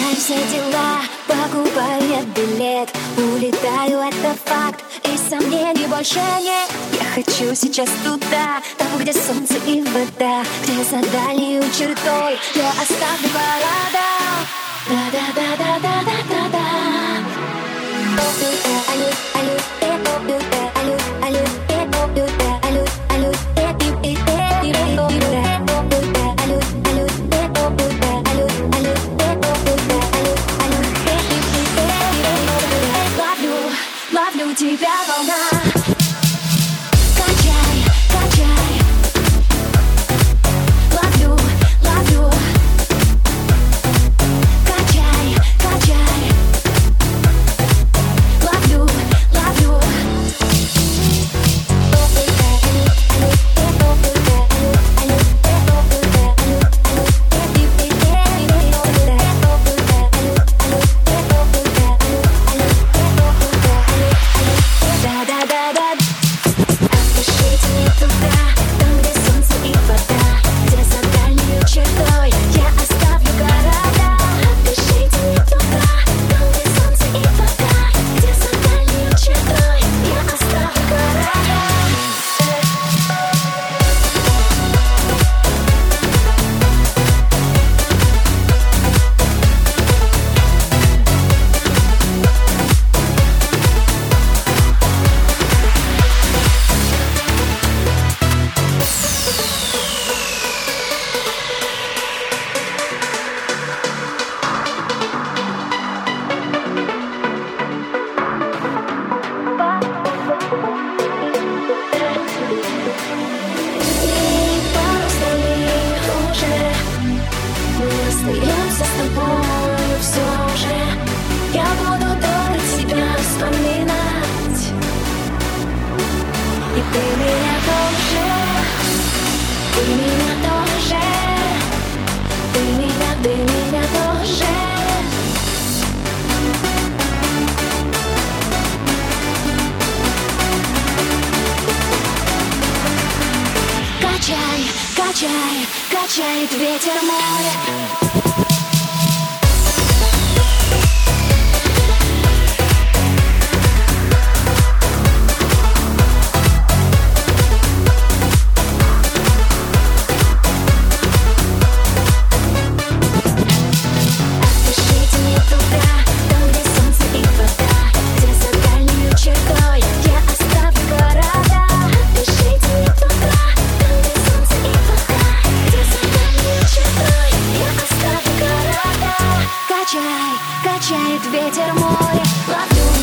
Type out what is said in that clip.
бросаю все дела, покупаю билет, улетаю, это факт, и сомнений больше нет. Я хочу сейчас туда, там, где солнце и вода, где за дальней чертой я оставлю города. Да-да-да-да-да-да-да-да. Ловлю тебя, волна. Качай, качай. Ловлю, ловлю. Качай, качай. Ловлю, ловлю. Остаемся с тобой все же. Я буду долго тебя вспоминать. И ты меня тоже. Ты меня тоже. Ты меня тоже. Качай, качай, качает ветер море. Качает ветер море. Ловлю.